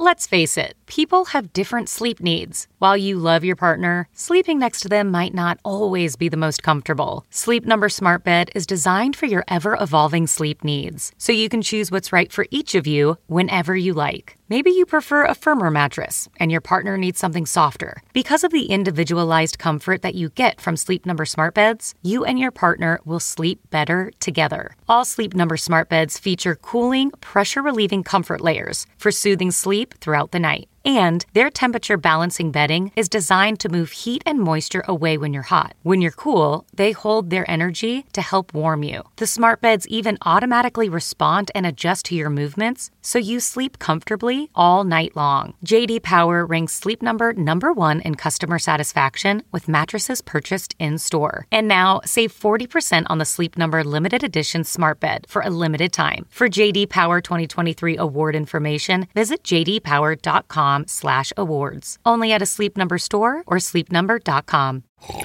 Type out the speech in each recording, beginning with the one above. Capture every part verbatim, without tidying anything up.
Let's face it, people have different sleep needs. While you love your partner, sleeping next to them might not always be the most comfortable. Sleep Number Smart Bed is designed for your ever-evolving sleep needs, so you can choose what's right for each of you whenever you like. Maybe you prefer a firmer mattress and your partner needs something softer. Because of the individualized comfort that you get from Sleep Number Smart Beds, you and your partner will sleep better together. All Sleep Number Smart Beds feature cooling, pressure-relieving comfort layers for soothing sleep throughout the night. And their temperature balancing bedding is designed to move heat and moisture away when you're hot. When you're cool, they hold their energy to help warm you. The smart beds even automatically respond and adjust to your movements, so you sleep comfortably all night long. J D Power ranks Sleep Number number one in customer satisfaction with mattresses purchased in-store. And now, save forty percent on the Sleep Number limited edition smart bed for a limited time. For J D Power twenty twenty-three award information, visit j d power dot com slash awards. Only at a Sleep Number store or sleep number dot com.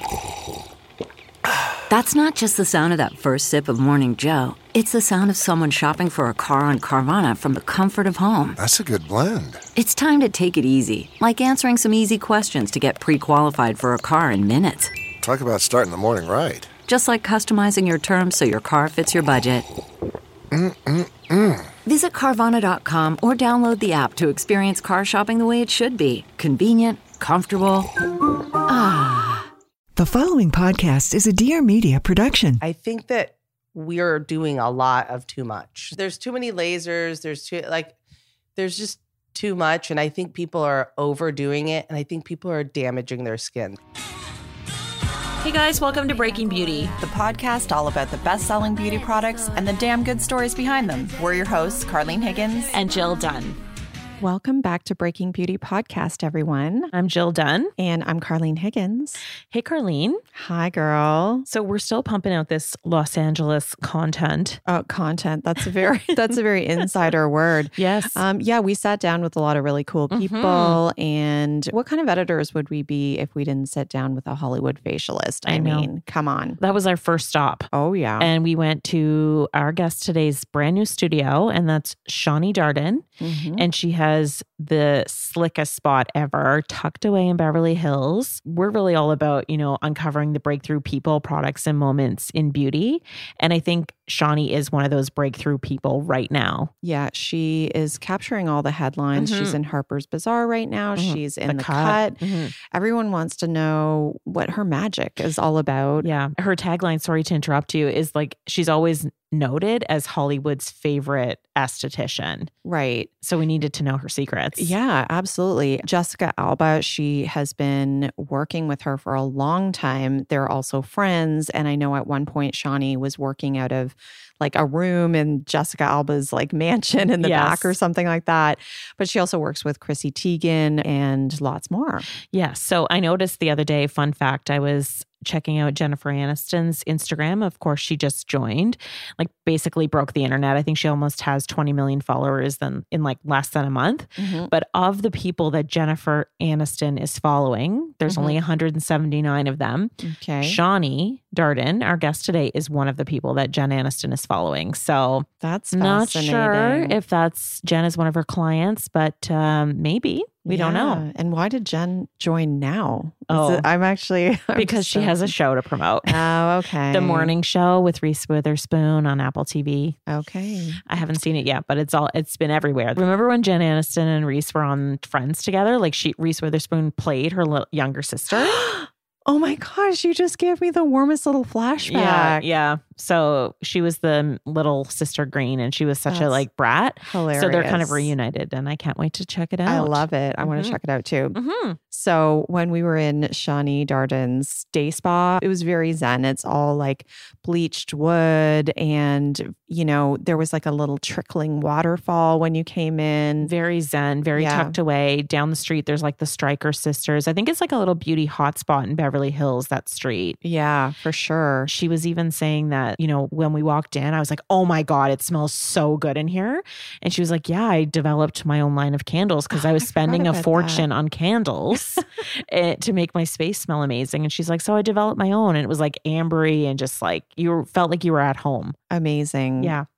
That's not just the sound of that first sip of Morning Joe. It's the sound of someone shopping for a car on Carvana from the comfort of home. That's a good blend. It's time to take it easy, like answering some easy questions to get pre-qualified for a car in minutes. Talk about starting the morning right. Just like customizing your terms so your car fits your budget. Mm-mm-mm. Visit Carvana dot com or download the app to experience car shopping the way it should be. Convenient, comfortable. Ah. The following podcast is a Dear Media production. I think that we're doing a lot of too much. There's too many lasers. There's too, like, there's just too much. And I think people are overdoing it. And I think people are damaging their skin. Hey guys, welcome to Breaking Beauty, the podcast all about the best-selling beauty products and the damn good stories behind them. We're your hosts, Carlene Higgins and Jill Dunn. Welcome back to Breaking Beauty Podcast, everyone. I'm Jill Dunn. And I'm Carlene Higgins. Hey, Carlene. Hi, girl. So we're still pumping out this Los Angeles content. Oh, content. That's a very that's a very insider word. Yes. Um, yeah, we sat down with a lot of really cool people. Mm-hmm. And what kind of editors would we be if we didn't sit down with a Hollywood facialist? I, I mean, come on. That was our first stop. Oh, yeah. And we went to our guest today's brand new studio, and that's Shani Darden. Mm-hmm. And she has the slickest spot ever tucked away in Beverly Hills. We're really all about, you know, uncovering the breakthrough people, products, and moments in beauty. And I think Shani is one of those breakthrough people right now. Yeah, she is capturing all the headlines. Mm-hmm. She's in Harper's Bazaar right now. Mm-hmm. She's in The, the Cut. cut. Mm-hmm. Everyone wants to know what her magic is all about. Yeah. Her tagline, sorry to interrupt you, is like, she's always noted as Hollywood's favorite esthetician. Right. So we needed to know her secrets. Yeah, absolutely. Jessica Alba, she has been working with her for a long time. They're also friends. And I know at one point Shani was working out of like a room in Jessica Alba's like mansion in the yes. back or something like that. But she also works with Chrissy Teigen and lots more. Yeah. So I noticed the other day, fun fact, I was checking out Jennifer Aniston's Instagram. Of course, she just joined, like basically broke the internet. I think she almost has twenty million followers then in like less than a month. Mm-hmm. But of the people that Jennifer Aniston is following, there's mm-hmm. only one hundred seventy-nine of them. Okay. Shani Darden, our guest today, is one of the people that Jen Aniston is following. So that's not sure if that's Jen is one of her clients, but um, maybe. We yeah. don't know. And why did Jen join now? Oh, it, I'm actually... I'm because she has a show to promote. Oh, okay. The Morning Show with Reese Witherspoon on Apple T V. Okay. I haven't seen it yet, but it's all it's been everywhere. Remember when Jen Aniston and Reese were on Friends together? Like she Reese Witherspoon played her little, younger sister. Oh my gosh, you just gave me the warmest little flashback. Yeah, yeah. So she was the little sister Green and she was such That's a like brat. Hilarious. So they're kind of reunited and I can't wait to check it out. I love it. I mm-hmm. want to check it out too. Mm-hmm. So when we were in Shani Darden's day spa, it was very zen. It's all like bleached wood and, you know, there was like a little trickling waterfall when you came in. Very zen, very yeah. tucked away. Down the street, there's like the Stryker sisters. I think it's like a little beauty hotspot in Beverly Hills, that street. Yeah, for sure. She was even saying that, you know, when we walked in, I was like, oh my God, it smells so good in here. And she was like, yeah, I developed my own line of candles because oh, I was spending a fortune that. on candles to make my space smell amazing. And she's like, so I developed my own. And it was like ambery and just like, you felt like you were at home. Amazing. Yeah.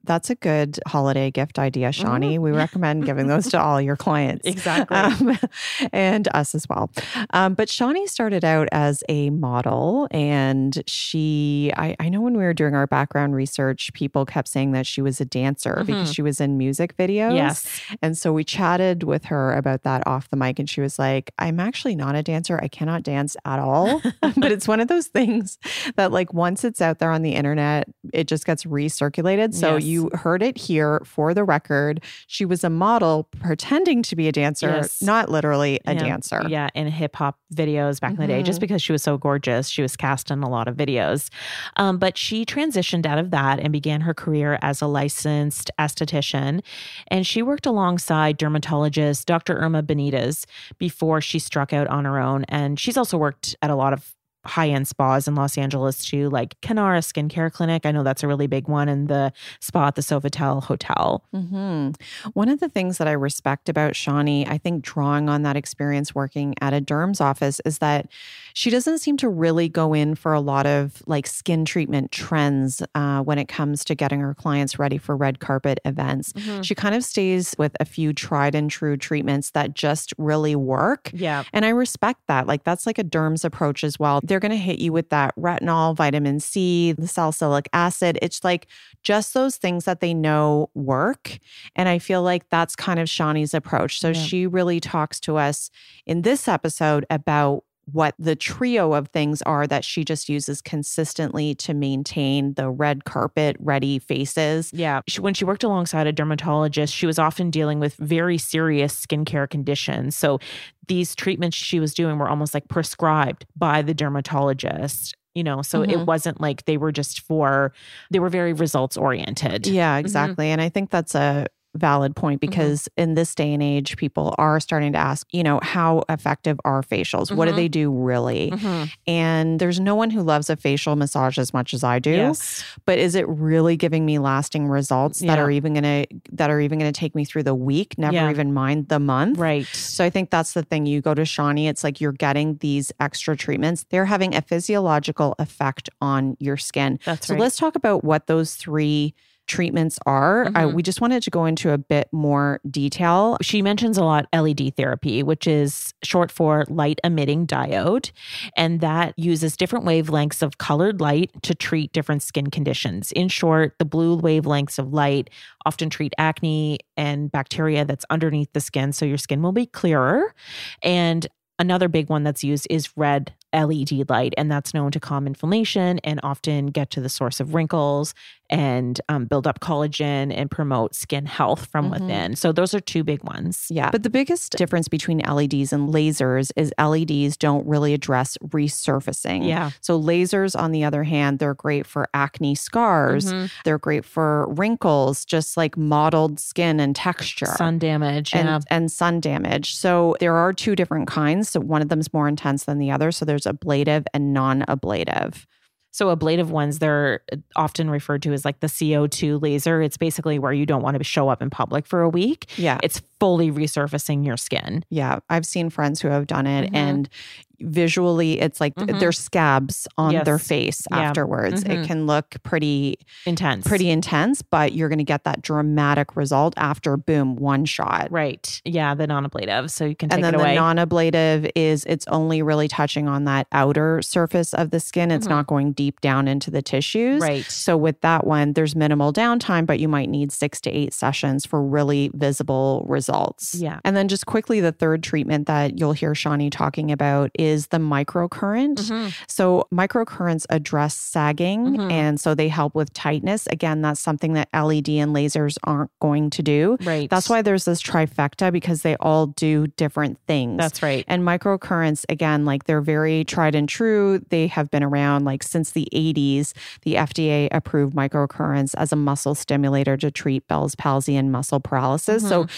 That's a good holiday gift idea, Shawnee. Mm-hmm. We recommend giving those to all your clients. Exactly. Um, and us as well. Um, but Shawnee started out as a model, and she, I, I know when we were doing our background research, people kept saying that she was a dancer mm-hmm. because she was in music videos. Yes. And so we chatted with her about that off the mic, and she was like, I'm actually not a dancer. I cannot dance at all. But it's one of those things that like once it's out there on the internet, it just gets recirculated. So yes. you heard it here for the record. She was a model pretending to be a dancer, yes. not literally a yeah. dancer. Yeah, in hip hop videos back mm-hmm. in the day, just because she was so gorgeous. She was cast in a lot of videos. Um, but she transitioned out of that and began her career as a licensed esthetician. And she worked alongside dermatologist Doctor Irma Benitez before she struck out on her own. And she's also worked at a lot of high-end spas in Los Angeles too, like Kenara Skincare Clinic. I know that's a really big one, and the spa at the Sofitel Hotel. Mm-hmm. One of the things that I respect about Shawnee, I think drawing on that experience working at a derm's office, is that she doesn't seem to really go in for a lot of like skin treatment trends uh, when it comes to getting her clients ready for red carpet events. Mm-hmm. She kind of stays with a few tried and true treatments that just really work. Yeah. And I respect that. Like that's like a derm's approach as well. They're going to hit you with that retinol, vitamin C, the salicylic acid. It's like just those things that they know work. And I feel like that's kind of Shawnee's approach. So yeah. she really talks to us in this episode about what the trio of things are that she just uses consistently to maintain the red carpet ready faces. Yeah. She, when she worked alongside a dermatologist, she was often dealing with very serious skincare conditions. So these treatments she was doing were almost like prescribed by the dermatologist. You know, so mm-hmm. it wasn't like they were just for, they were very results oriented. Yeah, exactly. Mm-hmm. And I think that's a valid point because mm-hmm. in this day and age, people are starting to ask, you know, how effective are facials? Mm-hmm. What do they do really? Mm-hmm. And there's no one who loves a facial massage as much as I do. Yes. But is it really giving me lasting results yeah. that are even going to that are even going to take me through the week, never yeah. even mind the month? Right. So I think that's the thing. You go to Shawnee, it's like you're getting these extra treatments. They're having a physiological effect on your skin. That's so right. let's talk about what those three treatments are. Mm-hmm. I, we just wanted to go into a bit more detail. She mentions a lot L E D therapy, which is short for light emitting diode. And that uses different wavelengths of colored light to treat different skin conditions. In short, the blue wavelengths of light often treat acne and bacteria that's underneath the skin. So your skin will be clearer. And another big one that's used is red L E D light, and that's known to calm inflammation and often get to the source of wrinkles and um, build up collagen and promote skin health from mm-hmm. within. So those are two big ones. Yeah. But the biggest difference between L E Ds and lasers is L E Ds don't really address resurfacing. Yeah. So lasers, on the other hand, they're great for acne scars. Mm-hmm. They're great for wrinkles, just like mottled skin and texture. Sun damage. And, yeah. and sun damage. So there are two different kinds. So one of them is more intense than the other. So there's ablative and non-ablative. So ablative ones, they're often referred to as like the C O two laser. It's basically where you don't want to show up in public for a week. Yeah. It's fully resurfacing your skin. Yeah. I've seen friends who have done it mm-hmm. and visually it's like mm-hmm. there's scabs on yes. their face yeah. afterwards. Mm-hmm. It can look pretty intense, pretty intense, but you're going to get that dramatic result after boom, one shot. Right. Yeah. The non-ablative. So you can take and then it away. The non-ablative is it's only really touching on that outer surface of the skin. It's mm-hmm. not going deep down into the tissues. Right. So with that one, there's minimal downtime, but you might need six to eight sessions for really visible results. Yeah. And then just quickly, the third treatment that you'll hear Shawnee talking about is the microcurrent. Mm-hmm. So microcurrents address sagging, mm-hmm. and so they help with tightness. Again, that's something that L E D and lasers aren't going to do. Right. That's why there's this trifecta, because they all do different things. That's right. And microcurrents, again, like they're very tried and true. They have been around like since the eighties. The F D A approved microcurrents as a muscle stimulator to treat Bell's palsy and muscle paralysis. Mm-hmm. So she calls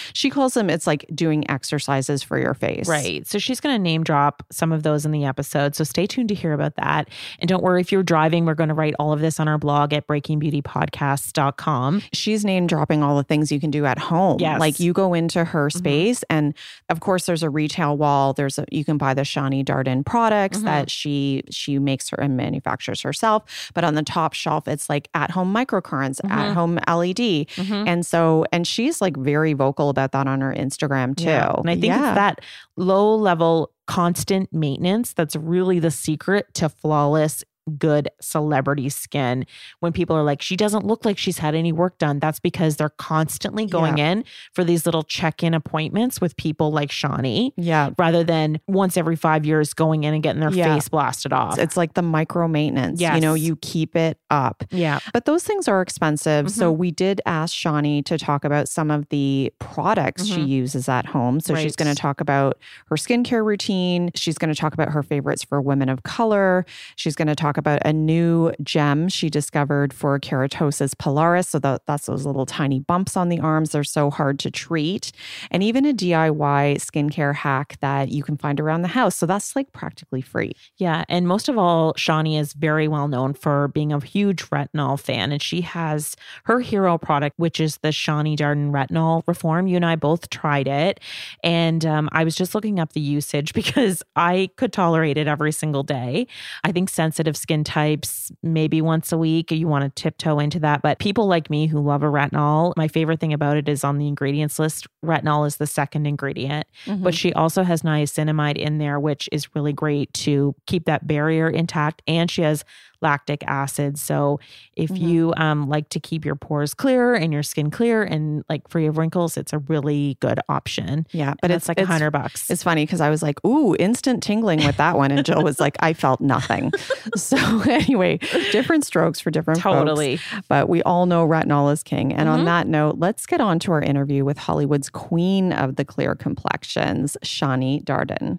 wholesome. It's like doing exercises for your face. Right. So she's going to name drop some of those in the episode. So stay tuned to hear about that. And don't worry if you're driving, we're going to write all of this on our blog at breaking beauty podcasts dot com. She's name dropping all the things you can do at home. Yes. Like you go into her space mm-hmm. and of course there's a retail wall. There's a, you can buy the Shani Darden products mm-hmm. that she she makes her and manufactures herself. But on the top shelf, it's like at home microcurrents, mm-hmm. at home L E D. Mm-hmm. And so, and she's like very vocal about that on her Instagram too. Yeah. And I think yeah. it's that low level constant maintenance that's really the secret to flawless good celebrity skin. When people are like, she doesn't look like she's had any work done, that's because they're constantly going yeah. in for these little check-in appointments with people like Shani. Yeah. Rather than once every five years going in and getting their yeah. face blasted off. It's like the micro maintenance. Yes. You know, you keep it up. Yeah. But those things are expensive. Mm-hmm. So we did ask Shani to talk about some of the products mm-hmm. she uses at home. So right. she's going to talk about her skincare routine. She's going to talk about her favorites for women of color. She's going to talk about a new gem she discovered for keratosis pilaris. So that, that's those little tiny bumps on the arms. They're so hard to treat. And even a D I Y skincare hack that you can find around the house. So that's like practically free. Yeah. And most of all, Shani is very well known for being a huge retinol fan. And she has her hero product, which is the Shani Darden Retinol Reform. You and I both tried it. And um, I was just looking up the usage because I could tolerate it every single day. I think sensitive skin types, maybe once a week, you want to tiptoe into that. But people like me who love a retinol, my favorite thing about it is on the ingredients list, retinol is the second ingredient. Mm-hmm. But she also has niacinamide in there, which is really great to keep that barrier intact. And she has lactic acid. So if mm-hmm. you um, like to keep your pores clear and your skin clear and like free of wrinkles, it's a really good option. Yeah, but and it's like a hundred bucks. It's funny because I was like, ooh, instant tingling with that one. And Jill was like, I felt nothing. So anyway, different strokes for different totally. folks. But we all know retinol is king. And mm-hmm. on that note, let's get on to our interview with Hollywood's queen of the clear complexions, Shani Darden.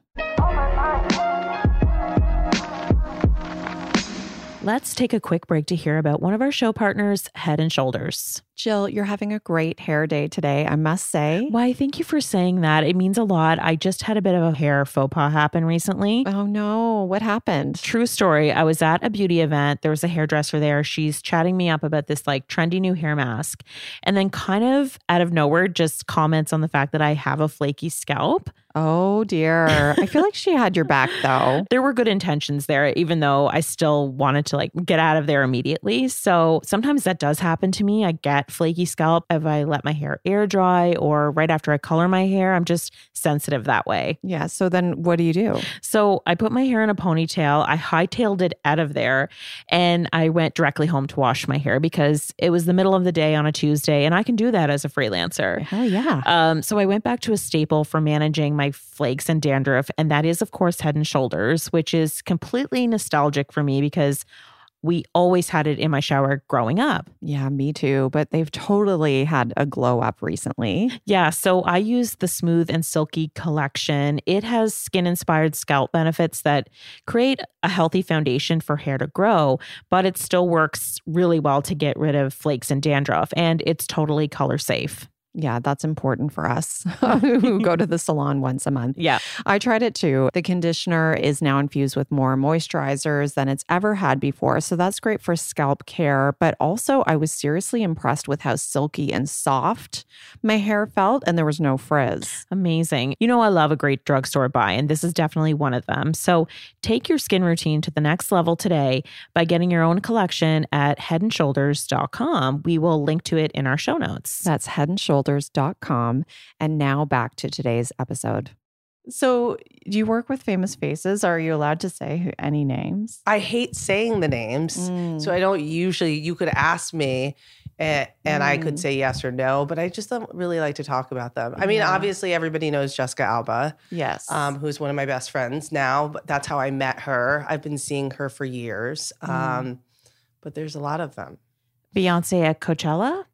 Let's take a quick break to hear about one of our show partners, Head and Shoulders. Jill, you're having a great hair day today, I must say. Why, thank you for saying that. It means a lot. I just had a bit of a hair faux pas happen recently. Oh no, what happened? True story. I was at a beauty event. There was a hairdresser there. She's chatting me up about this like trendy new hair mask. And then kind of out of nowhere, just comments on the fact that I have a flaky scalp. Oh dear. I feel like she had your back though. There were good intentions there, even though I still wanted to like get out of there immediately. So sometimes that does happen to me. I get flaky scalp if I let my hair air dry or right after I color my hair. I'm just sensitive that way. Yeah. So then what do you do? So I put my hair in a ponytail. I hightailed it out of there and I went directly home to wash my hair because it was the middle of the day on a Tuesday and I can do that as a freelancer. Hell yeah. Um, so I went back to a staple for managing my flakes and dandruff. And that is, of course, Head and Shoulders, which is completely nostalgic for me because we always had it in my shower growing up. Yeah, me too. But they've totally had a glow up recently. Yeah. So I use the Smooth and Silky collection. It has skin inspired scalp benefits that create a healthy foundation for hair to grow, but it still works really well to get rid of flakes and dandruff. And it's totally color safe. Yeah, that's important for us who go to the salon once a month. Yeah. I tried it too. The conditioner is now infused with more moisturizers than it's ever had before. So that's great for scalp care. But also, I was seriously impressed with how silky and soft my hair felt, and there was no frizz. Amazing. You know, I love a great drugstore buy, and this is definitely one of them. So take your skin routine to the next level today by getting your own collection at head and shoulders dot com. We will link to it in our show notes. That's head and shoulders dot com. And now back to today's episode. So, do you work with famous faces? Are you allowed to say who, any names? I hate saying the names. Mm. So I don't usually, you could ask me and, and mm. I could say yes or no, but I just don't really like to talk about them. I mean, yeah. obviously everybody knows Jessica Alba. Yes. Um, who's one of my best friends now, but that's how I met her. I've been seeing her for years. Mm. Um, but there's a lot of them. Beyonce at Coachella?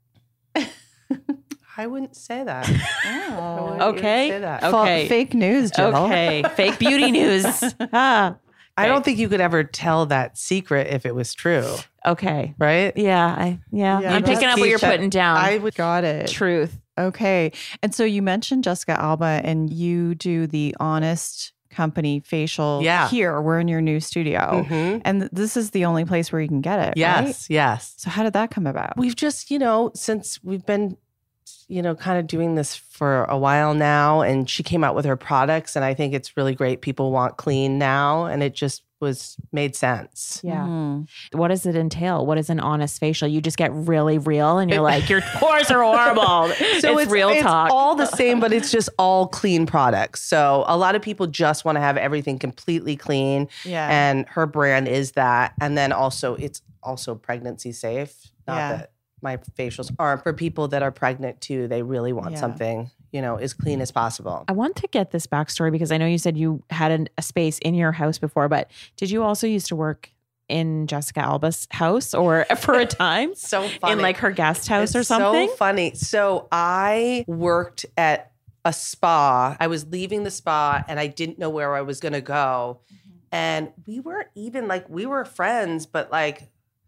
I wouldn't say that. Oh, okay. Say that. Okay. F- fake news, Jill. Okay. Fake beauty news. ah. I don't think you could ever tell that secret if it was true. Okay. Right? Yeah. I, yeah. Yeah, I'm picking up what you're Keisha, putting down. I would Got it. Truth. Okay. And so you mentioned Jessica Alba, and you do the Honest Company facial Yeah. here. We're in your new studio. Mhm. And this is the only place where you can get it, Yes, right? yes. So how did that come about? We've just, you know, since we've been, you know, kind of doing this for a while now, and she came out with her products, and I think it's really great. People want clean now, and it just was made sense. Yeah. Mhm. What does it entail? What is an honest facial? You just get really real and you're like, your pores are horrible. So it's, real it's talk. all the same, but it's just all clean products. So a lot of people just want to have everything completely clean. Yeah. And her brand is that. And then also it's also pregnancy safe. Not Yeah. that my facials aren't for people that are pregnant too. They really want Yeah. something, you know, as clean as possible. I want to get this backstory because I know you said you had an, a space in your house before, but did you also used to work in Jessica Alba's house or for a time? So funny. In like her guest house It's or something? So funny. So I worked at a spa. I was leaving the spa and I didn't know where I was going to go. And we weren't even like, we were friends, but like,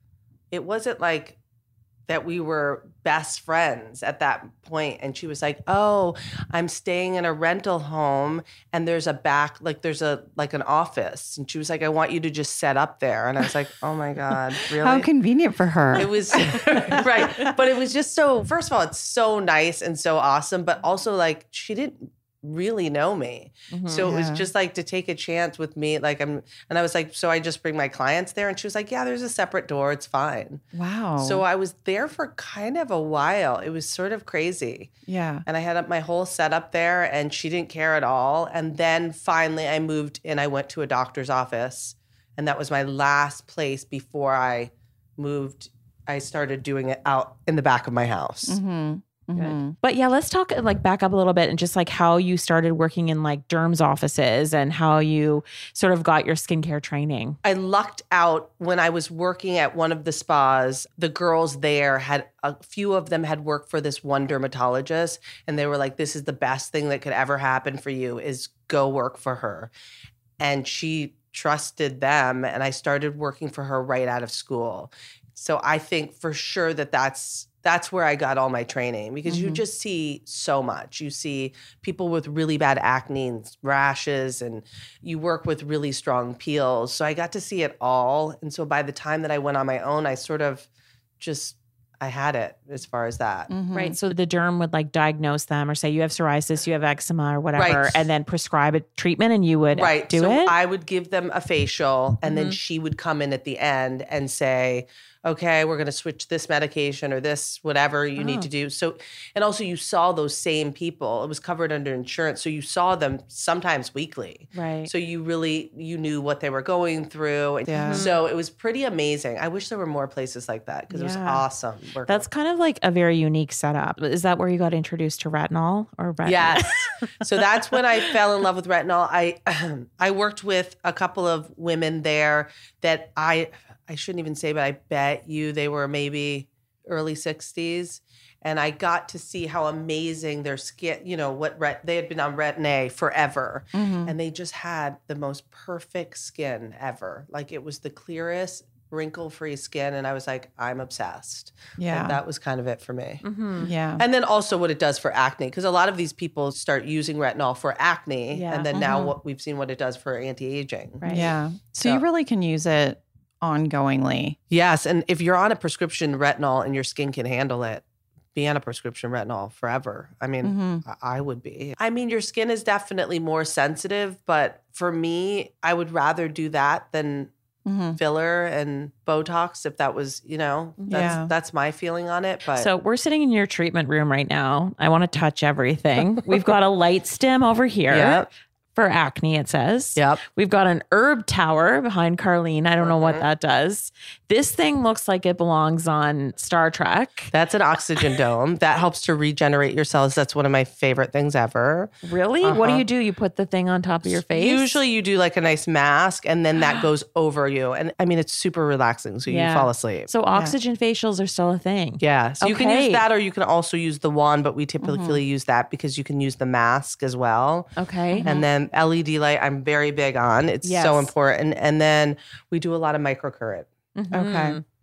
it wasn't like that we were best friends at that point. And she was like, oh, I'm staying in a rental home and there's a back, like there's a, like an office. And she was like, I want you to just set up there. And I was like, oh my God, really? How convenient for her. It was right. But it was just so, first of all, it's so nice and so awesome, but also like she didn't really know me. Mhm. So it was Yeah. just like to take a chance with me. Like I'm, and I was like, so I just bring my clients there. And she was like, yeah, there's a separate door. It's fine. Wow. So I was there for kind of a while. It was sort of crazy. yeah. And I had up my whole setup there and she didn't care at all. And then finally I moved and I went to a doctor's office. And that was my last place before I moved. I started doing it out in the back of my house. Mm-hmm. Mm-hmm. But yeah, let's talk like back up a little bit and just like how you started working in like derms offices and how you sort of got your skincare training. I lucked out when I was working at one of the spas. The girls there had a few of them had worked for this one dermatologist, and they were like, "This is the best thing that could ever happen for you is go work for her." And she trusted them, and I started working for her right out of school. So I think for sure that that's that's where I got all my training because Mm-hmm. you just see so much. You see people with really bad acne and rashes, and you work with really strong peels. So I got to see it all. And so by the time that I went on my own, I sort of just, I had it as far as that. Mm-hmm. Right. So the derm would like diagnose them or say you have psoriasis, you have eczema or whatever, Right. and then prescribe a treatment and you would Right. do so it. I would give them a facial and then Mhm. she would come in at the end and say, okay, we're going to switch this medication or this, whatever you Oh. need to do. So, and also you saw those same people. It was covered under insurance. So you saw them sometimes weekly. Right. So you really, you knew what they were going through. And Yeah. So it was pretty amazing. I wish there were more places like that because it was Yeah. awesome. working That's kind of like a very unique setup. Is that where you got introduced to retinol or retinol? Yes. So that's when I fell in love with retinol. I I worked with a couple of women there that I I shouldn't even say, but I bet you they were maybe early sixties. And I got to see how amazing their skin, you know, what ret- they had been on Retin-A forever. Mm-hmm. And they just had the most perfect skin ever. Like it was the clearest, wrinkle-free skin. And I was like, I'm obsessed. Yeah. Like, that was kind of it for me. Mm-hmm. Yeah. And then also what it does for acne, because a lot of these people start using retinol for acne, Yeah. and then now Mhm. what we've seen what it does for anti-aging. Right. Yeah. So, So- you really can use it ongoingly. Yes, and if you're on a prescription retinol and your skin can handle it, be on a prescription retinol forever. I mean, Mhm. I I would be. I mean, your skin is definitely more sensitive, but for me, I would rather do that than Mm-hmm. filler and Botox if that was, you know, that's Yeah. that's my feeling on it. But So we're sitting in your treatment room right now. I want to touch everything. We've got a light stem over here Yep. for acne, it says. Yep. We've got an herb tower behind Carlene. I don't know what Mhm. that does. This thing looks like it belongs on Star Trek. That's an oxygen dome. That helps to regenerate your cells. That's one of my favorite things ever. Really? What do Uh-huh. you do? You put the thing on top of your face? Usually you do like a nice mask and then that goes over you. And I mean, it's super relaxing. So Yeah. you fall asleep. So oxygen facials are still a thing. Yeah. So you can Okay. use that or you can also use the wand, but we typically use that because you can use the mask as well. Okay. And then L E D light, I'm very big on. It's Yes. so important. And then we do a lot of microcurrent. Mhm. Okay.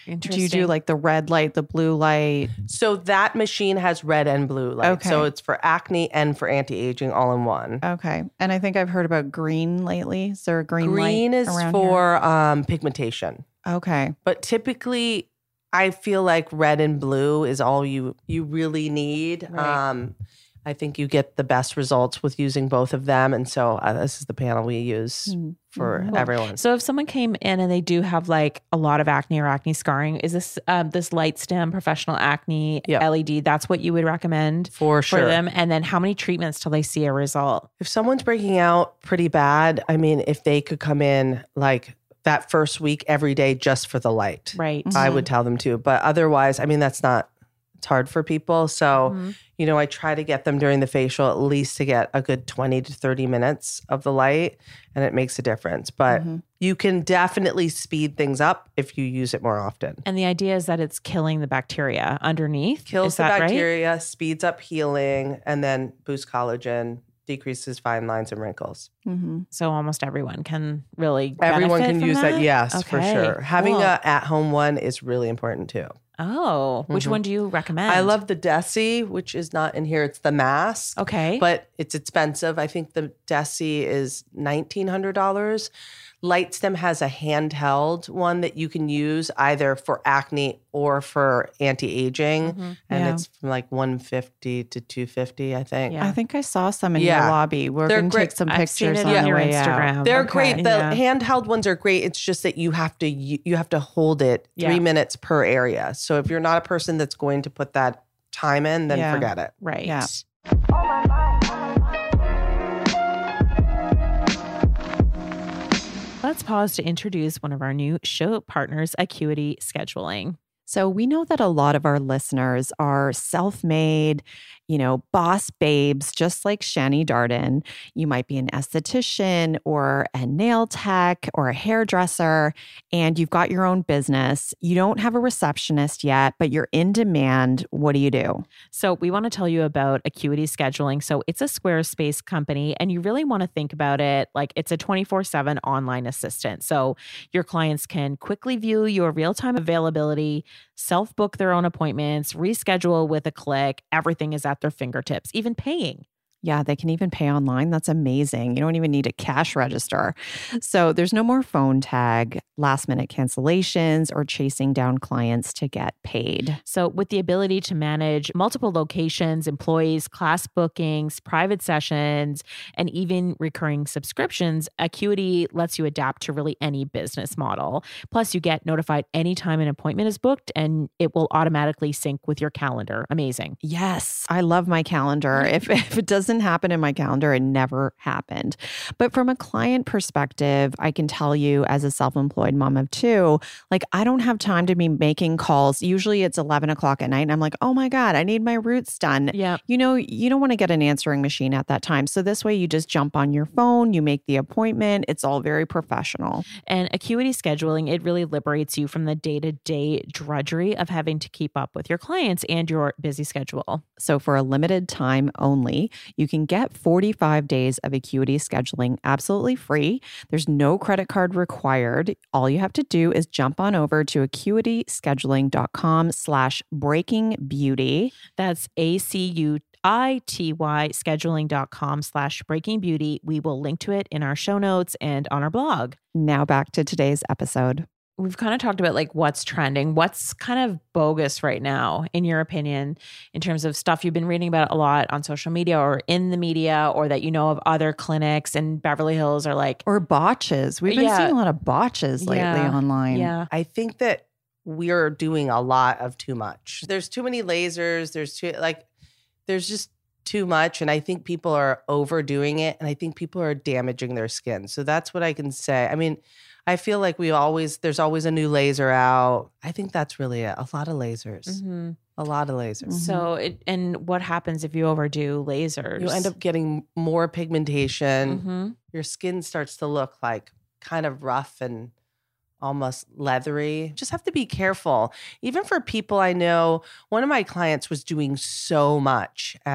Do you do like the red light, the blue light? So that machine has red and blue light. Okay. So it's for acne and for anti-aging all in one. Okay. And I think I've heard about green lately. Is there a green, green light is around for um, pigmentation. here? Okay. But typically, I feel like red and blue is all you you really need. Right. Um, I think you get the best results with using both of them. And so uh, this is the panel we use Mm-hmm. for Cool. everyone. So if someone came in and they do have like a lot of acne or acne scarring, is this um, this LightStim Professional Acne Yep. L E D? That's what you would recommend For for sure. them? And then how many treatments till they see a result? If someone's breaking out pretty bad, I mean, if they could come in like that first week every day just for the light, Right. I would tell them to. But otherwise, I mean, that's not, it's hard for people. So, Mhm. you know, I try to get them during the facial at least to get a good twenty to thirty minutes of the light, and it makes a difference. But Mm-hmm. you can definitely speed things up if you use it more often. And the idea is that it's killing the bacteria underneath. Kills is the that right? bacteria, speeds up healing, and then boosts collagen, decreases fine lines and wrinkles. Mm-hmm. So almost everyone can really Everyone benefit can from use that, yes, for Okay, sure. Having cool. a at-home one is really important too. Oh, which Mhm. one do you recommend? I love the Desi, which is not in here. It's the mask. Okay. But it's expensive. I think the Desi is nineteen hundred dollars. LightStim has a handheld one that you can use either for acne or for anti-aging. Mhm. And Yeah. it's from like one fifty to two fifty, I think. Yeah. I think I saw some in Yeah. your lobby. We're They're going to great. take some I've seen pictures it on on the your way Instagram. out. They're Okay. great. The Yeah. handheld ones are great. It's just that you have to you, you have to hold it three Yeah. minutes per area. So if you're not a person that's going to put that time in, then Yeah. forget it. Right. Yeah. Let's pause to introduce one of our new show partners, Acuity Scheduling. So we know that a lot of our listeners are self-made, you know, boss babes, just like Shani Darden. You might be an esthetician or a nail tech or a hairdresser, and you've got your own business. You don't have a receptionist yet, but you're in demand. What do you do? So we want to tell you about Acuity Scheduling. So it's a Squarespace company, and you really want to think about it like it's a twenty-four seven online assistant. So your clients can quickly view your real-time availability, self-book their own appointments, reschedule with a click. Everything is at their fingertips, even paying. Yeah, they can even pay online. That's amazing. You don't even need a cash register. So there's no more phone tag, last minute cancellations, or chasing down clients to get paid. So with the ability to manage multiple locations, employees, class bookings, private sessions, and even recurring subscriptions, Acuity lets you adapt to really any business model. Plus, you get notified anytime an appointment is booked, and it will automatically sync with your calendar. Amazing. Yes, I love my calendar. If, if it doesn't happen in my calendar, it never happened. But from a client perspective, I can tell you as a self-employed mom of two, like I don't have time to be making calls. Usually it's eleven o'clock at night and I'm like, oh my God, I need my roots done. Yeah. You know, you don't want to get an answering machine at that time. So this way you just jump on your phone, you make the appointment. It's all very professional. And Acuity Scheduling, it really liberates you from the day-to-day drudgery of having to keep up with your clients and your busy schedule. So for a limited time only, you can get forty-five days of Acuity Scheduling absolutely free. There's no credit card required. All you have to do is jump on over to acuityscheduling.com slash breaking beauty. That's A-C-U-I-T-Y scheduling.com slash breaking beauty. We will link to it in our show notes and on our blog. Now back to today's episode. We've kind of talked about like what's trending, what's kind of bogus right now, in your opinion, in terms of stuff you've been reading about a lot on social media or in the media, or that you know of other clinics in Beverly Hills, or like, Or botches. We've been Yeah. seeing a lot of botches lately Yeah. online. yeah, I think that we're doing a lot of too much. There's too many lasers. There's too, like, there's just too much. And I think people are overdoing it. And I think people are damaging their skin. So that's what I can say. I mean, I feel like we always, there's always a new laser out. I think that's really it. A lot of lasers. Mhm. A lot of lasers. So, it, and what happens if you overdo lasers? You end up getting more pigmentation. Mhm. Your skin starts to look like kind of rough and almost leathery. Just have to be careful. Even for people I know, one of my clients was doing so much, and I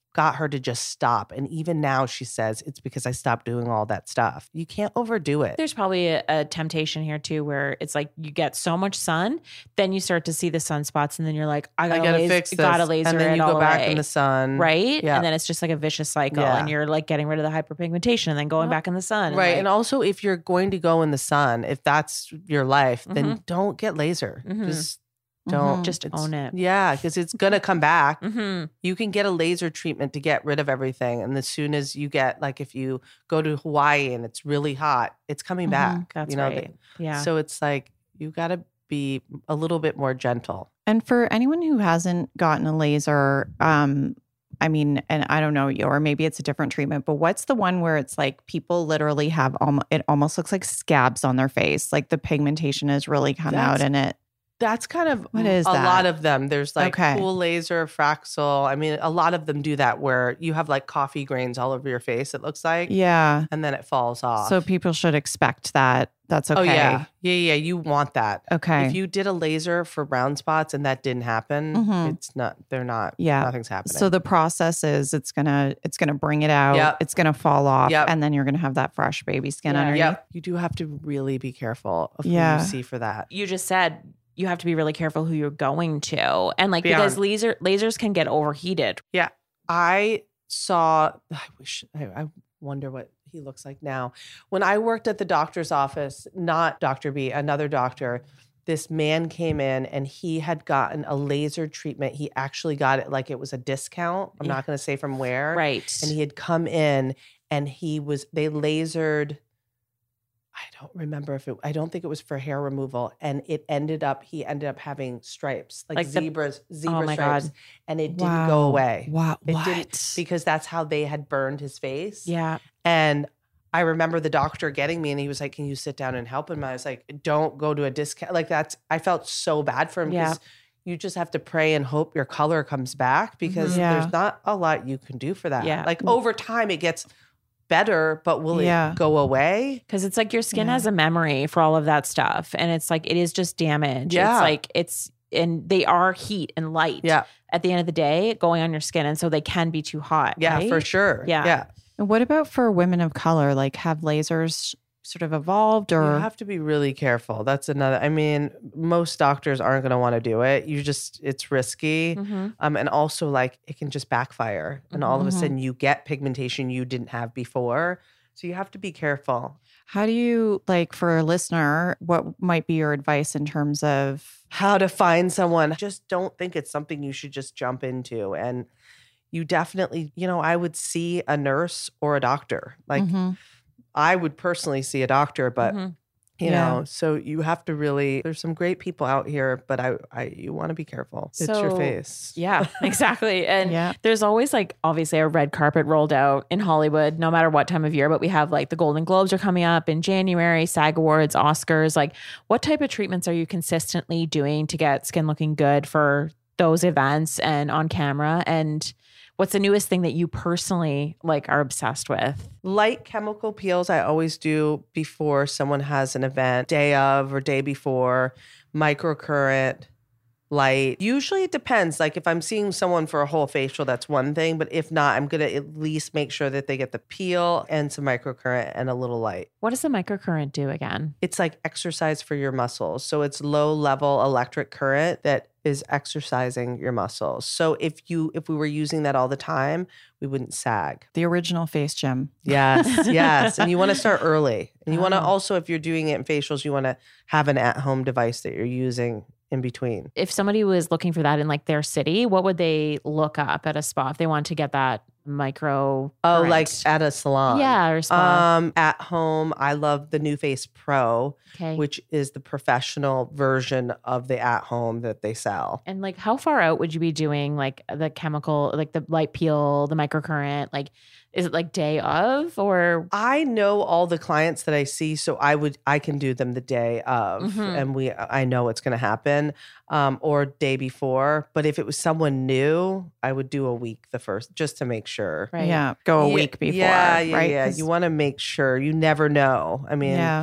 got her to just stop. And even now she says it's because I stopped doing all that stuff. You can't overdo it. There's probably a, a temptation here too, where it's like you get so much sun, then you start to see the sunspots, and then you're like, I gotta, I gotta laser, fix this. gotta laser and then it you all go back away. in the sun. Right? Yeah. And then it's just like a vicious cycle, Yeah. and you're like getting rid of the hyperpigmentation and then going back in the sun. Right. And, And like, also, if you're going to go in the sun, if that's your life, then Mhm. don't get laser. Mhm. Just don't. Just it's- own it. Yeah, because it's going to come back. mm-hmm. You can get a laser treatment to get rid of everything. And as soon as you get, like, if you go to Hawaii and it's really hot, it's coming back. That's you know, right. Yeah. So it's like, you got to be a little bit more gentle. And for anyone who hasn't gotten a laser, um, I mean, and I don't know, or maybe it's a different treatment, but what's the one where it's like people literally have, almost, it almost looks like scabs on their face. Like the pigmentation has really come That's- out in it. That's kind of What is a that? lot of them. There's like Okay. cool laser, Fraxel. I mean, a lot of them do that where you have like coffee grains all over your face, it looks like. Yeah. And then it falls off. So people should expect that. That's okay. Oh, yeah. Yeah, yeah. You want that. Okay. If you did a laser for brown spots and that didn't happen, Mhm. it's not, they're not, Yeah. nothing's happening. So the process is it's gonna it's gonna bring it out. Yep. It's gonna fall off, Yep. and then you're gonna have that fresh baby skin Yeah. underneath. Yep. You do have to really be careful of Yeah. who you see for that. You just said you have to be really careful who you're going to. And like, Beyond. because laser lasers can get overheated. Yeah. I saw, I wish, I, I wonder what he looks like now. When I worked at the doctor's office, not Doctor B, another doctor, this man came in and he had gotten a laser treatment. He actually got it like it was a discount. I'm Yeah. not going to say from where. Right. And he had come in and he was, they lasered, I don't remember if it, I don't think it was for hair removal. And it ended up, he ended up having stripes, like, Like the- zebras, zebra Oh my stripes. God. And it didn't go away. Wow. It what? didn't, because that's how they had burned his face. yeah. And I remember the doctor getting me and he was like, can you sit down and help him? I was like, don't go to a discount. Like that's, I felt so bad for him Yeah. because you just have to pray and hope your color comes back because Mhm. Yeah. there's not a lot you can do for that. Yeah. Like over time it gets better, but will Yeah. it go away? Because it's like your skin Yeah. has a memory for all of that stuff. And it's like, it is just damage. Yeah. It's like, it's, and they are heat and light Yeah. at the end of the day going on your skin. And so they can be too hot. Yeah, right? for sure. Yeah. Yeah. And what about for women of color? Like, have lasers sort of evolved, or You have to be really careful. That's another, I mean, most doctors aren't going to want to do it. You just, it's risky. Mhm. Um, and also like it can just backfire. And all of a Mhm. sudden you get pigmentation you didn't have before. So you have to be careful. how do you like for a listener? What might be your advice in terms of? How to find someone. Just don't think it's something you should just jump into. And you definitely, you know, I would see a nurse or a doctor. Like Mhm. I would personally see a doctor, but Mhm. you Yeah. know, so you have to really, there's some great people out here, but I, I you want to be careful. It's your So, face. Yeah, exactly. And Yeah. there's always like obviously a red carpet rolled out in Hollywood, no matter what time of year. But we have like the Golden Globes are coming up in January, SAG Awards, Oscars. Like, what type of treatments are you consistently doing to get skin looking good for those events and on camera? And what's the newest thing that you personally like are obsessed with? Light chemical peels I always do before someone has an event, day of or day before, microcurrent, light. Usually it depends. Like if I'm seeing someone for a whole facial, that's one thing. But if not, I'm going to at least make sure that they get the peel and some microcurrent and a little light. What does the microcurrent do again? It's like exercise for your muscles. So it's low level electric current that is exercising your muscles. So if you if we were using that all the time, we wouldn't sag. The original face gym. Yes, yes. And you want to start early. And you want to Oh. also, if you're doing it in facials, you want to have an at-home device that you're using in between. If somebody was looking for that in like their city, what would they look up at a spa if they want to get that micro? Oh, current? like at a salon. yeah, or spa. Um, at home, I love the NuFace Pro, okay. which is the professional version of the at-home that they sell. And like, how far out would you be doing like the chemical, like the light peel, the microcurrent? Like, is it like day of or? I know all the clients that I see, so I would I can do them the day of, Mhm. and we I know it's going to happen, um, or day before. But if it was someone new, I would do a week the first, just to make sure. Right. Yeah. Go a Yeah, week before. Yeah, yeah, right? yeah. 'Cause- You want to make sure. You never know. I mean, yeah.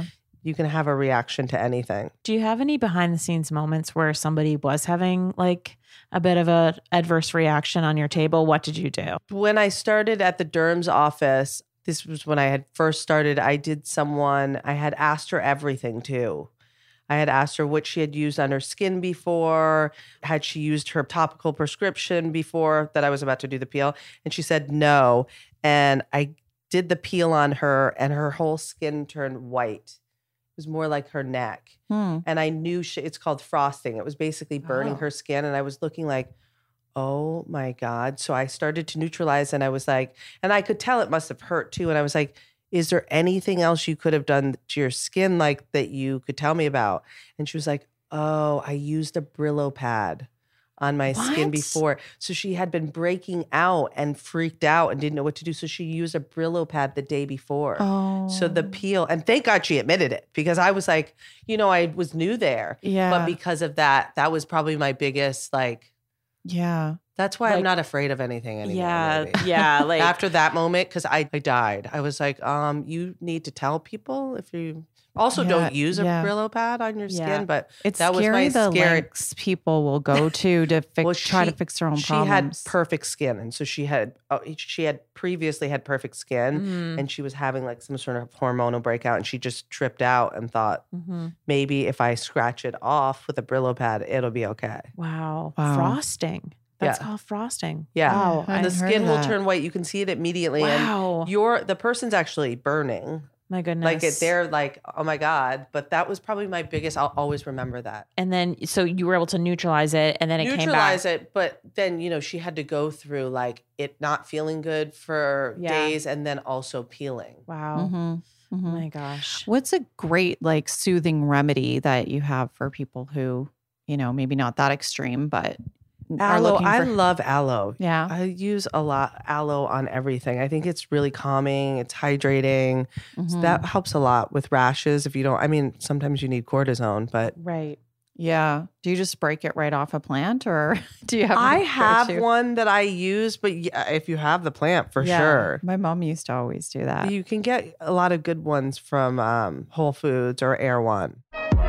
You can have a reaction to anything. Do you have any behind the scenes moments where somebody was having like a bit of a adverse reaction on your table? What did you do? When I started at the derm's office, this was when I had first started, I did someone, I had asked her everything too. I had asked her what she had used on her skin before. Had she used her topical prescription before that I was about to do the peel? And she said no. And I did the peel on her and her whole skin turned white. It was more like her neck. Hmm. And I knew she, it's called frosting. It was basically burning Oh. her skin. And I was looking like, oh my God. So I started to neutralize and I was like, and I could tell it must have hurt too. And I was like, is there anything else you could have done to your skin like that you could tell me about? And she was like, oh, I used a Brillo pad on my skin What? before. So she had been breaking out and freaked out and didn't know what to do. So she used a Brillo pad the day before. Oh. So the peel, and thank God she admitted it because I was like, you know, I was new there. Yeah. But because of that, that was probably my biggest, like, Yeah. that's why Like- I'm not afraid of anything anymore. Yeah, maybe. yeah. Like After that moment, because I, I died, I was like, um, you need to tell people if you also Yeah, don't use a yeah. Brillo pad on your skin. Yeah. But It's that was scary my the scary. lengths people will go to to fix, Well, try to she- fix their own She problems. had perfect skin, and so she had oh, she had previously had perfect skin, Mhm. and she was having like some sort of hormonal breakout, and she just tripped out and thought Mhm. maybe if I scratch it off with a Brillo pad, it'll be okay. Wow. Wow. Frosting. That's Yeah. called frosting. Yeah, Wow. I the hadn't heard skin of will that. turn white. You can see it immediately, Wow. and your the person's actually burning. My goodness. Like it, they're like, oh my God. But that was probably my biggest, I'll always remember that. And then, so you were able to neutralize it, and then it Neutralize came back. it. But then, you know, she had to go through like it not feeling good for Yeah. days and then also peeling. Wow. Mhm. Oh Mhm. my gosh. What's a great like soothing remedy that you have for people who, you know, maybe not that extreme, but are Aloe. looking I for- love aloe. Yeah. I use a lot aloe on everything. I think it's really calming. It's hydrating. So Mhm. that helps a lot with rashes. If you don't, I mean, sometimes you need cortisone, but Right. Yeah. Do you just break it right off a plant or do you have I a have go-to? one that I use, but yeah, if you have the plant, for Yeah. sure. My mom used to always do that. You can get a lot of good ones from um, Whole Foods or Air One.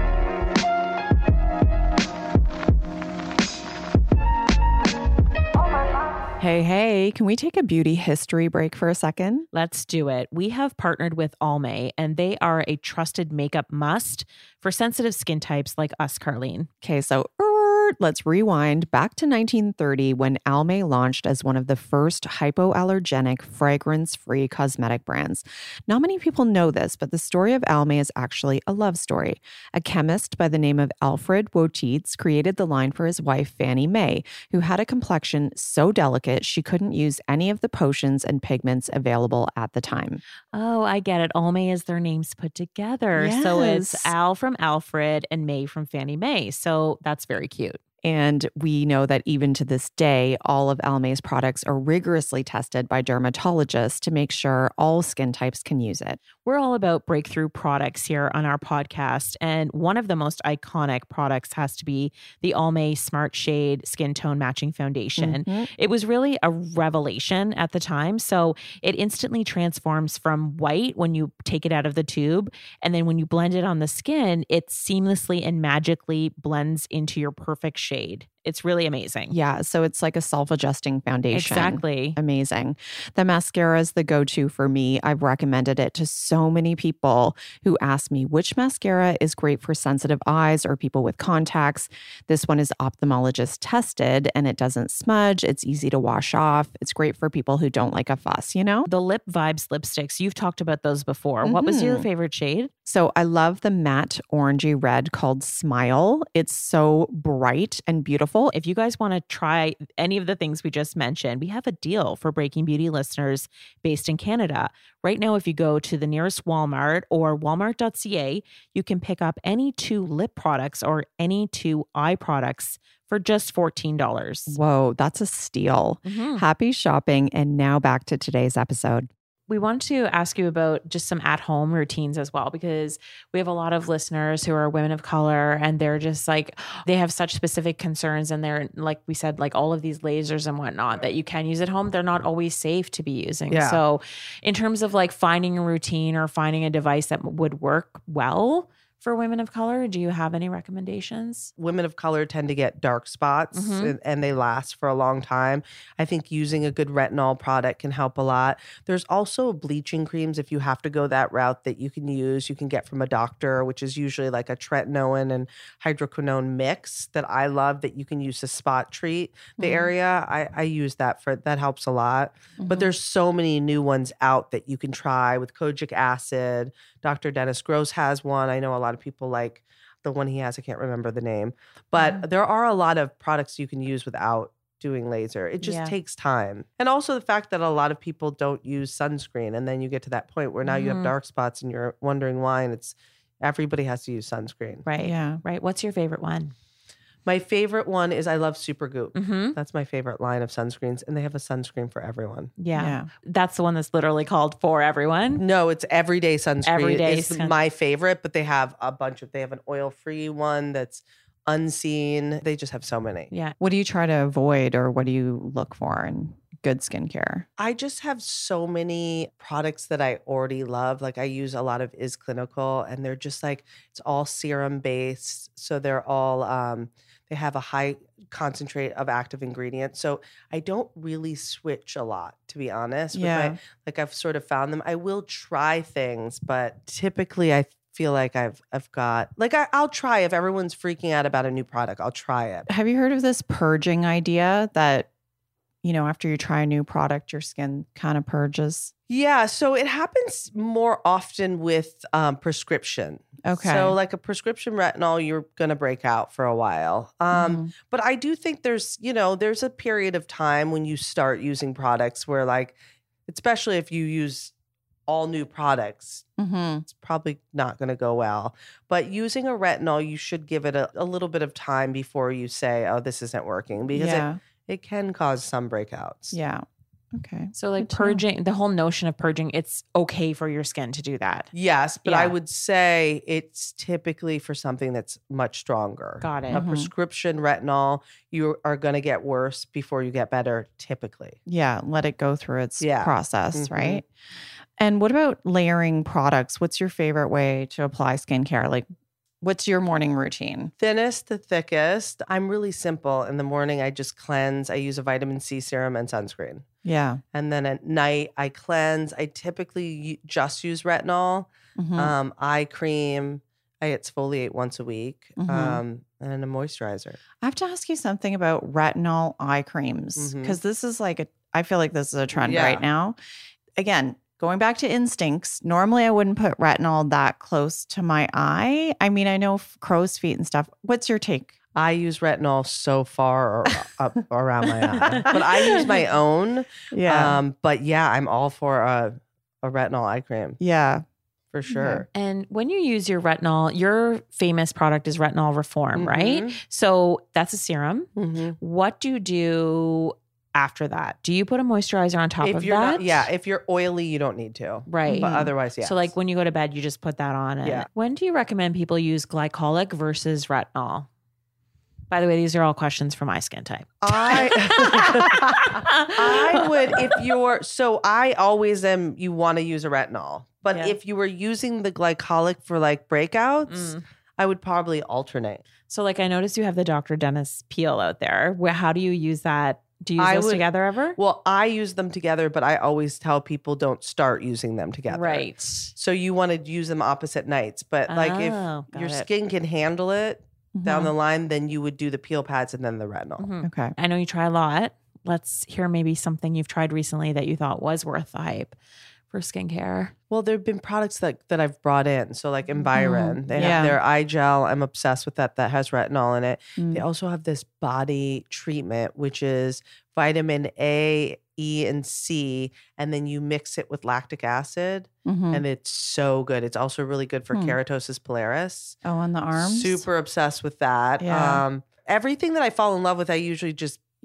Hey, hey, can we take a beauty history break for a second? Let's do it. We have partnered with Almay, and they are a trusted makeup must for sensitive skin types like us, Carlene. Okay, so er, let's rewind back to nineteen thirty when Almay launched as one of the first hypoallergenic, fragrance-free cosmetic brands. Not many people know this, but the story of Almay is actually a love story. A chemist by the name of Alfred Woteitz created the line for his wife, Fannie Mae, who had a complexion so delicate she couldn't use any of the potions and pigments available at the time. Oh, I get it. Almay is their names put together. So it's Yes. Al from Alfred and May from Fannie Mae. So that's very cute. And we know that even to this day, all of Almay's products are rigorously tested by dermatologists to make sure all skin types can use it. We're all about breakthrough products here on our podcast. And one of the most iconic products has to be the Almay Smart Shade Skin Tone Matching Foundation. Mhm. It was really a revelation at the time. So it instantly transforms from white when you take it out of the tube. And then when you blend it on the skin, it seamlessly and magically blends into your perfect shade. It's really amazing. Yeah, so it's like a self-adjusting foundation. Exactly. Amazing. The mascara is the go-to for me. I've recommended it to so many people who ask me which mascara is great for sensitive eyes or people with contacts. This one is ophthalmologist tested and it doesn't smudge. It's easy to wash off. It's great for people who don't like a fuss, you know? The Lip Vibes lipsticks, you've talked about those before. What was your Mhm. favorite shade? So I love the matte orangey red called Smile. It's so bright and beautiful. If you guys want to try any of the things we just mentioned, we have a deal for Breaking Beauty listeners based in Canada. Right now, if you go to the nearest Walmart or walmart dot c a, you can pick up any two lip products or any two eye products for just fourteen dollars. Whoa, that's a steal. Mhm. Happy shopping. And now back to today's episode. We want to ask you about just some at-home routines as well, because we have a lot of listeners who are women of color and they're just like, they have such specific concerns and they're, like we said, like all of these lasers and whatnot that you can use at home, they're not always safe to be using. Yeah. So in terms of like finding a routine or finding a device that would work well for women of color, do you have any recommendations? Women of color tend to get dark spots Mm-hmm. and, and they last for a long time. I think using a good retinol product can help a lot. There's also bleaching creams if you have to go that route that you can use. You can get from a doctor, which is usually like a tretinoin and hydroquinone mix that I love that you can use to spot treat the Mhm. area. I, I use that for, that helps a lot. But Mhm. there's so many new ones out that you can try with kojic acid. Doctor Dennis Gross has one. I know a lot of people like the one he has. I can't remember the name. But Mhm. there are a lot of products you can use without doing laser. It just Yeah. takes time. And also the fact that a lot of people don't use sunscreen. And then you get to that point where now you have Mhm. dark spots and you're wondering why. And it's everybody has to use sunscreen. Right. Yeah. Right. What's your favorite one? My favorite one is I love Supergoop. Mm-hmm. That's my favorite line of sunscreens. And they have a sunscreen for everyone. Yeah. Yeah. That's the one that's literally called For Everyone. No, it's everyday sunscreen. Everyday It's sun- my favorite, but they have a bunch of, they have an oil-free one that's unseen. They just have so many. Yeah. What do you try to avoid or what do you look for in good skincare? I just have so many products that I already love. Like I use a lot of Is Clinical and they're just like, it's all serum based. So they're all, um, they have a high concentrate of active ingredients. So I don't really switch a lot, to be honest. With Yeah. my, like I've sort of found them. I will try things, but typically I feel like I've I've got like I, I'll try if everyone's freaking out about a new product, I'll try it. Have you heard of this purging idea that, you know, after you try a new product, your skin kind of purges? Yeah, so it happens more often with um, prescription. Okay. So like a prescription retinol, you're going to break out for a while. Um, Mhm. But I do think there's, you know, there's a period of time when you start using products where like, especially if you use all new products, Mhm. it's probably not going to go well. But using a retinol, you should give it a, a little bit of time before you say, oh, this isn't working because Yeah. it, it can cause some breakouts. Yeah. Okay. So like Good to know. purging, the whole notion of purging, it's okay for your skin to do that. Yes, but I Yeah. would say it's typically for something that's much stronger. Got it. A Mhm. prescription retinol, you are going to get worse before you get better, typically. Yeah. Let it go through its Yeah. process, Mhm. right? And what about layering products? What's your favorite way to apply skincare? Like, what's your morning routine? Thinnest to thickest. I'm really simple. In the morning, I just cleanse. I use a vitamin C serum and sunscreen. Yeah. And then at night, I cleanse. I typically u- just use retinol, Mhm. um, eye cream. I exfoliate once a week, Mhm. um, and a moisturizer. I have to ask you something about retinol eye creams Mhm. because this is like a, I feel like this is a trend Yeah. right now. Again, going back to instincts, normally I wouldn't put retinol that close to my eye. I mean, I know f- crow's feet and stuff. What's your take? I use retinol so far or up around my eye, but I use my own. Um, but yeah, I'm all for a, a retinol eye cream yeah. for sure. And when you use your retinol, your famous product is Retinol Reform, right? Mhm. So that's a serum. Mhm. What do you do after that? Do you put a moisturizer on top If of you're that? not, yeah, if you're oily, you don't need to. Right. But otherwise, yeah. So like when you go to bed, you just put that on. And Yeah. When do you recommend people use glycolic versus retinol? By the way, these are all questions for my skin type. I I would if you're so I always am you want to use a retinol. But Yeah. if you were using the glycolic for like breakouts, Mm. I would probably alternate. So like I noticed you have the Doctor Dennis peel out there. Where how do you use that? Do you use I those would- together ever? Well, I use them together, but I always tell people don't start using them together. Right. So you want to use them opposite nights. But like Oh, if got your it. skin can handle it down Mhm. the line, then you would do the peel pads and then the retinol. Mhm. Okay. I know you try a lot. Let's hear maybe something you've tried recently that you thought was worth the hype for skincare. Well, there have been products that, that I've brought in. So like Environ, they Yeah. have their eye gel. I'm obsessed with that. That has retinol in it. Mm. They also have this body treatment, which is vitamin A, E, and C. And then you mix it with lactic acid. Mhm. And it's so good. It's also really good for Hmm. keratosis pilaris. Oh, on the arms? Super obsessed with that. Yeah. Um, everything that I fall in love with, I usually just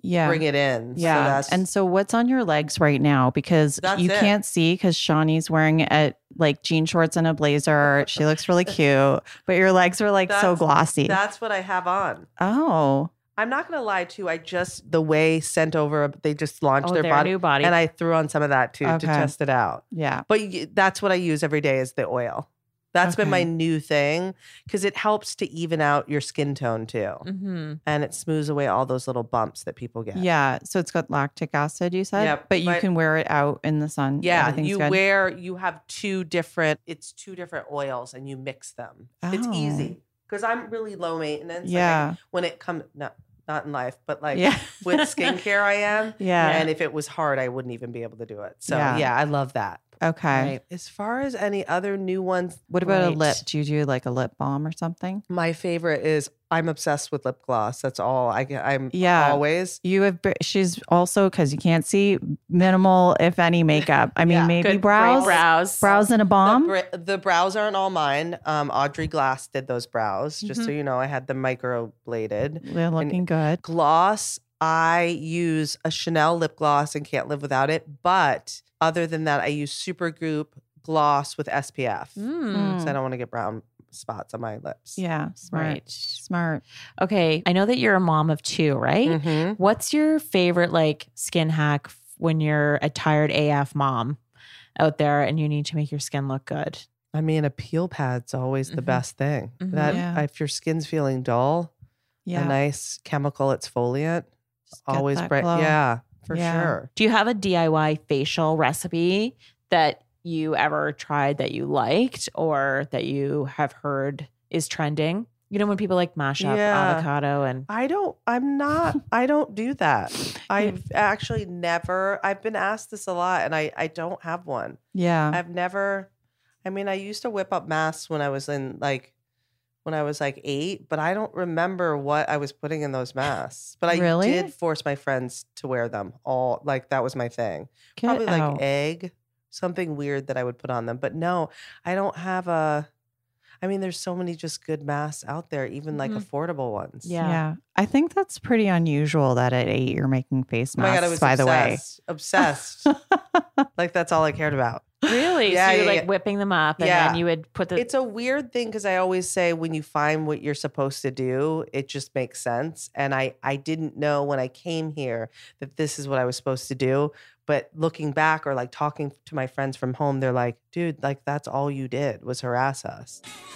yeah. bring it in. Yeah. So that's, and so what's on your legs right now? Because That's you it. can't see because Shawnee's wearing a like jean shorts and a blazer. She looks really cute, but your legs are like so That's- glossy. that's what I have on. Oh. I'm not going to lie too. I just, the way sent over, they just launched Oh, their, their body, new body. and I threw on some of that too to Okay. test it out. Yeah. But y- that's what I use every day is the oil. That's been Okay. my new thing because it helps to even out your skin tone too. Mm-hmm. And it smooths away all those little bumps that people get. Yeah. So it's got lactic acid, you said? Yep, But you but- can wear it out in the sun. Yeah, Everything's you good. wear, you have two different, it's two different oils and you mix them. It's Oh. easy because I'm really low maintenance. Like, Yeah. I- when it comes, not, not in life, but like Yeah. with skincare, I am. Yeah. And if it was hard, I wouldn't even be able to do it. So Yeah. yeah, I love that. Okay. Right. As far as any other new ones, What about a right. lip? Do you do like a lip balm or something? My favorite is I'm obsessed with lip gloss. That's all I get. I'm Yeah. always. You have, br- she's also, because you can't see, minimal, if any, makeup. I mean, Yeah. maybe Good brows. brows. Brows and a balm. The, br- the brows aren't all mine. Um, Audrey Glass did those brows. Just so you know, I had them microbladed. They're looking good. Gloss, I use a Chanel lip gloss and can't live without it. But other than that, I use Supergoop gloss with S P F because Mm. I don't want to get brown spots on my lips. Yeah. Smart. Right. Smart. Okay. I know that you're a mom of two, right? Mhm. What's your favorite like skin hack f- when you're a tired A F mom out there and you need to make your skin look good? I mean, a peel pad's always the Mhm. best thing. Mhm. That Yeah. if your skin's feeling dull, Yeah. a nice chemical exfoliant Just get always that bright. glow. Yeah, for Yeah. sure. Do you have a D I Y facial recipe that you ever tried that you liked or that you have heard is trending? You know, when people like mash up Yeah. avocado and I don't, I'm not, I don't do that. I've actually never, I've been asked this a lot and I, I don't have one. Yeah. I've never, I mean, I used to whip up masks when I was in like, when I was like eight, but I don't remember what I was putting in those masks. But I Really? did force my friends to wear them all. Like that was my thing. Get Probably like out. egg, something weird that I would put on them. But no, I don't have a, I mean, there's so many just good masks out there, even like Mhm. affordable ones. Yeah. Yeah. I think that's pretty unusual that at eight you're making face Oh my masks, God, I was by the way. obsessed. Obsessed. Like that's all I cared about. really, Yeah, so you're yeah, like yeah. whipping them up and Yeah. then you would put the It's a weird thing because I always say when you find what you're supposed to do, it just makes sense. And I, I didn't know when I came here that this is what I was supposed to do. But looking back or like talking to my friends from home, they're like, dude, like that's all you did was harass us.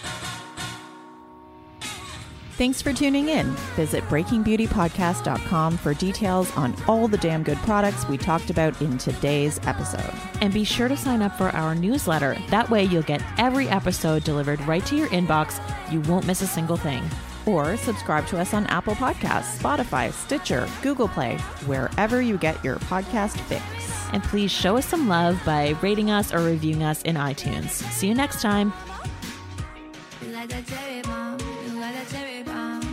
Thanks for tuning in. Visit breaking beauty podcast dot com for details on all the damn good products we talked about in today's episode. And be sure to sign up for our newsletter. That way you'll get every episode delivered right to your inbox. You won't miss a single thing. Or subscribe to us on Apple Podcasts, Spotify, Stitcher, Google Play, wherever you get your podcast fix. And please show us some love by rating us or reviewing us in iTunes. See you next time. You like that cherry bomb, you like that cherry bomb.